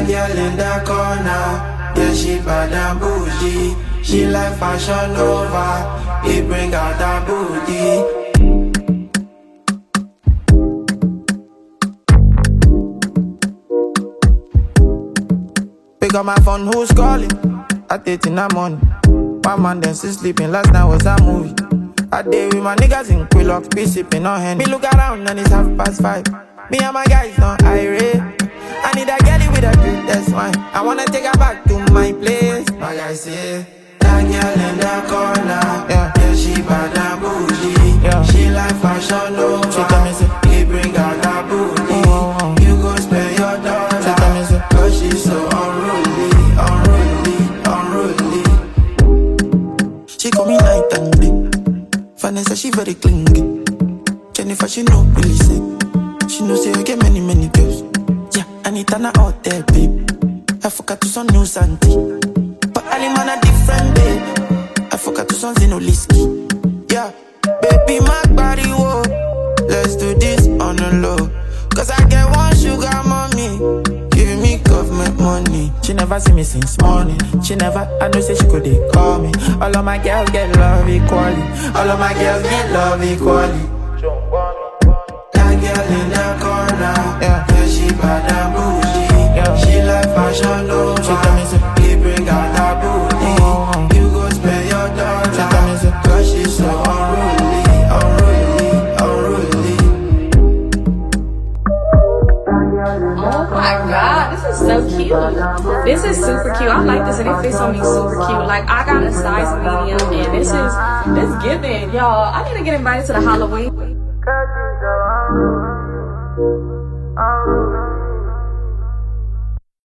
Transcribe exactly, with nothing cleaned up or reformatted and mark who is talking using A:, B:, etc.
A: girl in the corner, yeah, she bad and bougie. She like Fashion Nova, it bring out that booty. Pick up my phone, who's calling? I did in the morning. One man then still sleeping, last night was a movie. I did with my niggas in Quillox, be sipping on hand. Me look around and it's half past five. Me and my guys don't irate. I need a girlie with a drink, that's wine. I wanna take her back to my place. My guys say, that girl in the corner, yeah, yeah, she bad and bougie, yeah. She like Fashion Nova, she tell me say, he bring out that booty. Oh, oh, oh. You go spend your dollar, she tell me say, cause she's so unruly, unruly, unruly. She call me night and day. Vanessa, she very clingy. Jennifer, she know really sick. She know say I get many, many girls. Yeah, I need Anna out there, babe. I forgot to some new Santi. But Ali man a different, babe. I forgot to some Zinoliski. Yeah, baby, my body, whoa. Let's do this on the low. Cause I get one sugar mommy, giving me government money. She never see me since morning. She never, I know say she could they call me. All of my girls get love equally. All of my girls get love equally. That girl in the corner, yeah, yeah, she bad and bougie, yeah. She like Fashion Nova, she tell me say, he bring out that booty. Oh, oh. You go spend your dollar, she tell me say, cause she's so unruly, unruly, unruly.
B: Oh my god, this is so cute. This is super cute. I like this and it fits on me super cute. Like I got a size medium and this is this giving. Y'all, I need to get invited to the Halloween